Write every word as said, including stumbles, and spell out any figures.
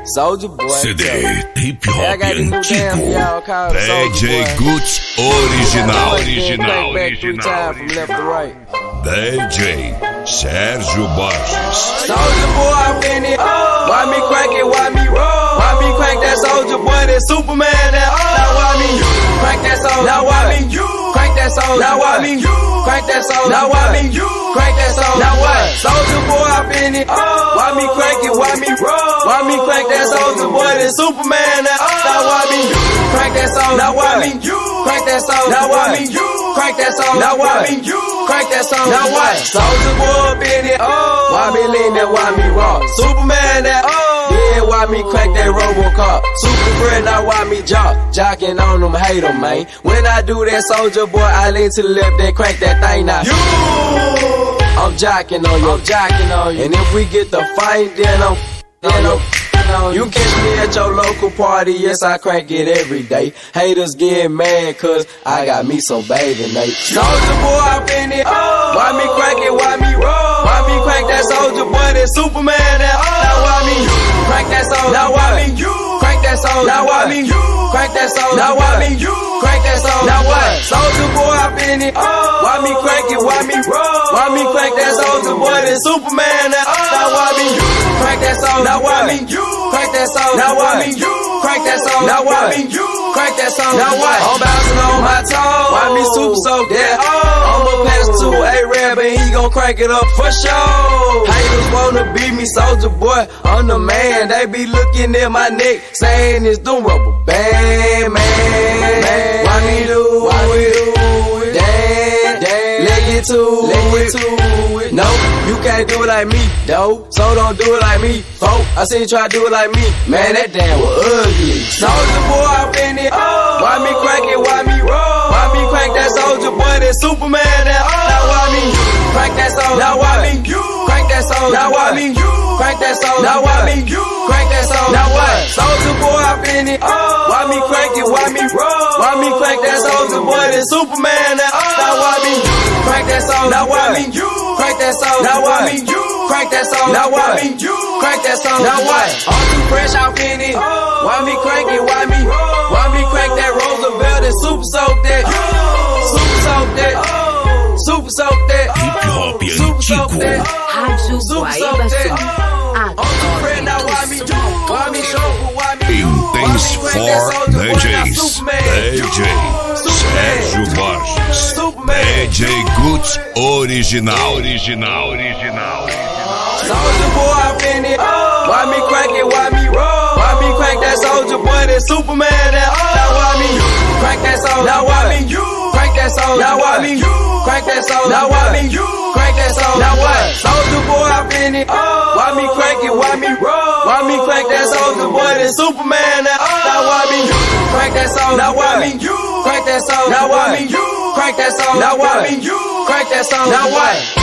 Soulja Boy. C D Hip Hop antigo. D J Guts original. Original. Original. From left to right. D J Sérgio Borges. Soulja Boy, I'm in it. Why me crank it? Why me roll? Why me crank that Soulja Boy? That Superman? That now why me crank that Soulja? Now why me crank that Soulja? Now why me crank that Soulja? Now why me crank that Soulja? Now what? Soulja Boy, I'm in it. Why me crank it? Why me roll? Why me crank that Soulja Boy? That Superman? That now why me crank that Soulja? Now why me crank that Soulja? Now why me crank that Soulja? Now why me crank that Soulja? Now what? Soulja Boy up in it. Why me lean that? Why me rock? Superman that. Yeah, why me crank that Robocop? Super bread, now why me jock? Jocking on them, hate them, man. When I do that, Soulja Boy, I lean to the left, then crank that thing now. You! I'm jocking on you, I'm jocking on you. And if we get the fight, then I'm, then I'm, you catch me at your local party, yes, I crank it every day. Haters get mad, cause I got me some bathing Nate. Soulja Boy, I'm in it. Why me crank it, why me roll? Why me crank that Soulja Boy, that Superman, that now why me crank that Soulja? Now why me crank that Soulja? Now why me crank that Soulja? Now why me crank that Soulja? Now what? Soulja Boy, I'm in it. Why me crank it, why me roll? Why me crank that Soulja Boy, that Superman, that now why me crank that Soulja? Now why me crank that Soulja? Now why me crank that Soulja? Now why me crank that Soulja? Now what? I'm bouncing on my toes. Why me super soak that? I'ma pass to A-Rab and he gon' crank it up for sure. Haters wanna beat me, Soulja Boy, I'm the man. They be looking at my neck, saying it's them rubber band, man. Why me do Why we do it? Damn, damn. Let get to Let get to it. No, you can't do it like me, though. So don't do it like me, folk. I seen you try to do it like me. Man, that damn was ugly. Soulja Boy, I'm in it. Why me crank it? Why me roll? Why me crank that Soulja Boy? That Superman? That now why me crank that Soulja? Now why me crank that Soulja? Now why me crank that Soulja? Now why me crank that Soulja? Now what? Soulja Boy, I'm in it. Why me crank it? Why me roll? Why me crank that Soulja Boy? That Superman? That now why me crank that Soulja? Now why me crank that Soulja? Now why me crank that Soulja? Now why me crank that Soulja? Now what? I'm too fresh, I'm in it. Why me crank it? Why me? Why me crank that Roosevelt and super soak that? Super soak that. Super soak that. Hip Hop Super soak that. Rádio Super soak that. I'm too fresh now. Why me? Why me show? Why me? Intense for D Js. D J Sérgio Borges. D J Guts original. Original. Original. Soulja Boy, I'm in it. Why me crank it? Why me roll? Why me crank that Soulja Boy? That Superman? That now why me crank that Soulja? Now why me crank that Soulja? Now why me crank that Soulja? Now why me crank that Soulja? Now what? Soulja Boy, I'm in it. Why me crank it? Why me roll? Why me crank that Soulja Boy? That Superman? That now why me crank that Soulja? Now why me crank that Soulja? Now why me crank that Soulja? Now why me crank that Soulja? Now what?